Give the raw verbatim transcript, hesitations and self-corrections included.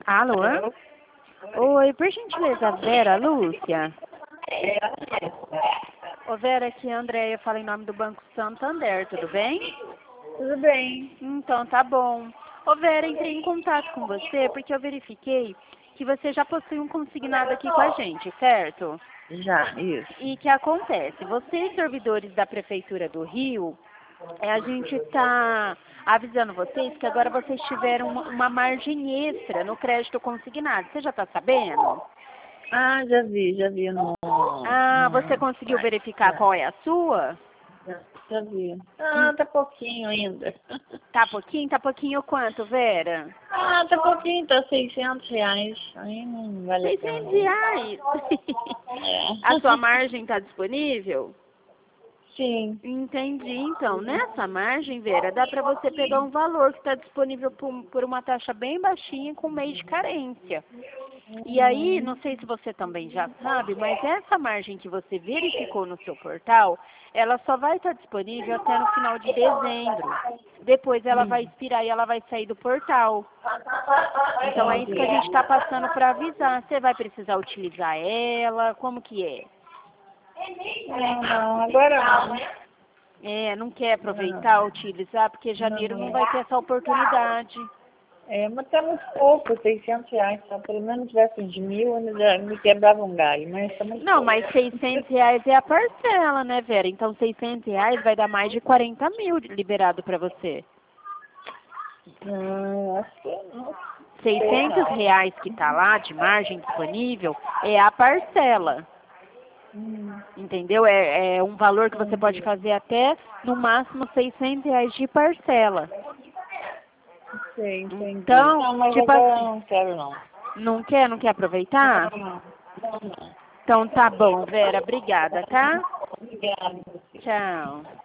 Alô? Alô? Oi, por gentileza, Vera Lúcia? É, Ô Vera, aqui é a Andréia, fala em nome do Banco Santander, tudo bem? tudo bem. Então, tá bom. Ô Vera, entrei em contato com você porque eu verifiquei que você já possui um consignado aqui com a gente, certo? Já, isso. E que acontece? Vocês, servidores da Prefeitura do Rio, é, a gente está avisando vocês que agora vocês tiveram uma, uma margem extra no crédito consignado. Você já está sabendo? Ah, já vi, já vi no... Ah, você no conseguiu site. verificar qual é a sua? Já, já vi. Ah, tá pouquinho ainda. Tá pouquinho? Tá pouquinho quanto, Vera? Ah, tá pouquinho, tá seiscentos reais. Aí não vale a pena. seiscentos reais. É. A sua margem está disponível? Sim. Entendi. Então, nessa margem, Vera, dá para você pegar um valor que está disponível por, por uma taxa bem baixinha com mês de carência. E aí, não sei se você também já sabe, mas essa margem que você verificou no seu portal, ela só vai estar disponível até no final de dezembro. Depois ela vai expirar e ela vai sair do portal. Então é isso que a gente está passando para avisar. Você vai precisar utilizar ela? Como que é? Não, não, agora não. É, não quer aproveitar, utilizar, porque janeiro não vai ter essa oportunidade. É, mas tá muito pouco, seiscentos reais. Se pelo menos tivesse de mil, ainda já me quebrava um galho, mas tá muito Não, pouco. mas seiscentos reais é a parcela, né, Vera? Então seiscentos reais vai dar mais de quarenta mil liberado para você. Hum, acho que não sei seiscentos não. reais que tá lá de margem disponível é a parcela. Hum, Entendeu? É, é um valor que você pode fazer até no máximo seiscentos reais de parcela. não sei, entendi. Então, Não, mas tipo agora eu assim, não quero não. não quer, não quer aproveitar? Não, não. Não, não. Então tá bom, Vera, obrigada, tá? Obrigada. Tchau.